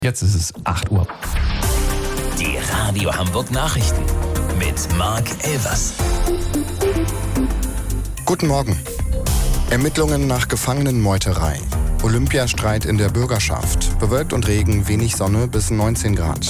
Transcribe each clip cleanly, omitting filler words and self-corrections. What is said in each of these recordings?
Jetzt ist es 8 Uhr. Die Radio Hamburg Nachrichten mit Marc Elvers. Guten Morgen. Ermittlungen nach Gefangenenmeuterei. Olympiastreit in der Bürgerschaft. Bewölkt und Regen, wenig Sonne bis 19 Grad.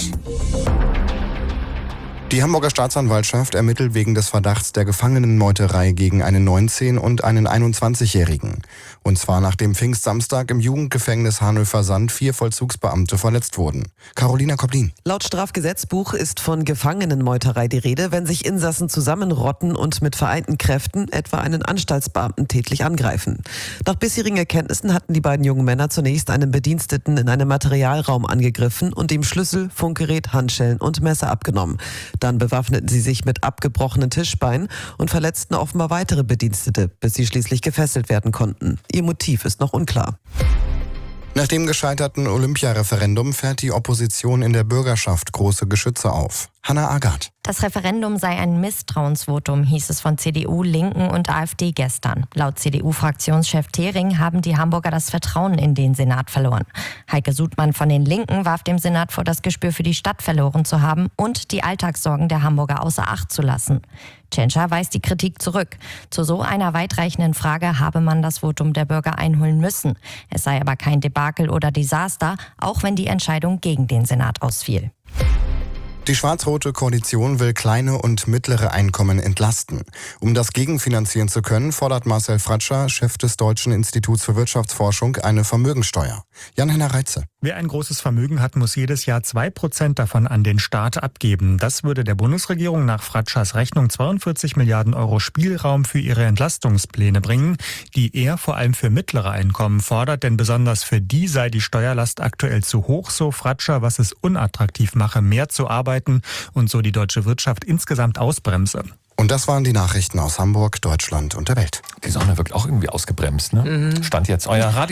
Die Hamburger Staatsanwaltschaft ermittelt wegen des Verdachts der Gefangenenmeuterei gegen einen 19- und einen 21-Jährigen. Und zwar nachdem Pfingstsamstag im Jugendgefängnis Hanöver-Sand 4 Vollzugsbeamte verletzt wurden. Carolina Koblin. Laut Strafgesetzbuch ist von Gefangenenmeuterei die Rede, wenn sich Insassen zusammenrotten und mit vereinten Kräften etwa einen Anstaltsbeamten tätlich angreifen. Nach bisherigen Erkenntnissen hatten die beiden jungen Männer zunächst einen Bediensteten in einem Materialraum angegriffen und ihm Schlüssel, Funkgerät, Handschellen und Messer abgenommen. Dann bewaffneten sie sich mit abgebrochenen Tischbeinen und verletzten offenbar weitere Bedienstete, bis sie schließlich gefesselt werden konnten. Ihr Motiv ist noch unklar. Nach dem gescheiterten Olympiareferendum fährt die Opposition in der Bürgerschaft große Geschütze auf. Hannah Agath. Das Referendum sei ein Misstrauensvotum, hieß es von CDU, Linken und AfD gestern. Laut CDU-Fraktionschef Thering haben die Hamburger das Vertrauen in den Senat verloren. Heike Sudmann von den Linken warf dem Senat vor, das Gespür für die Stadt verloren zu haben und die Alltagssorgen der Hamburger außer Acht zu lassen. Tschentscher weist die Kritik zurück. Zu so einer weitreichenden Frage habe man das Votum der Bürger einholen müssen. Es sei aber kein Debakel oder Desaster, auch wenn die Entscheidung gegen den Senat ausfiel. Die schwarz-rote Koalition will kleine und mittlere Einkommen entlasten. Um das gegenfinanzieren zu können, fordert Marcel Fratscher, Chef des Deutschen Instituts für Wirtschaftsforschung, eine Vermögensteuer. Jan-Henner Reitze. Wer ein großes Vermögen hat, muss jedes Jahr 2% davon an den Staat abgeben. Das würde der Bundesregierung nach Fratschers Rechnung 42 Milliarden Euro Spielraum für ihre Entlastungspläne bringen, die er vor allem für mittlere Einkommen fordert, denn besonders für die sei die Steuerlast aktuell zu hoch, so Fratscher, was es unattraktiv mache, mehr zu arbeiten und so die deutsche Wirtschaft insgesamt ausbremse. Und das waren die Nachrichten aus Hamburg, Deutschland und der Welt. Die Sonne wirkt auch irgendwie ausgebremst, ne? Stand jetzt euer Radio.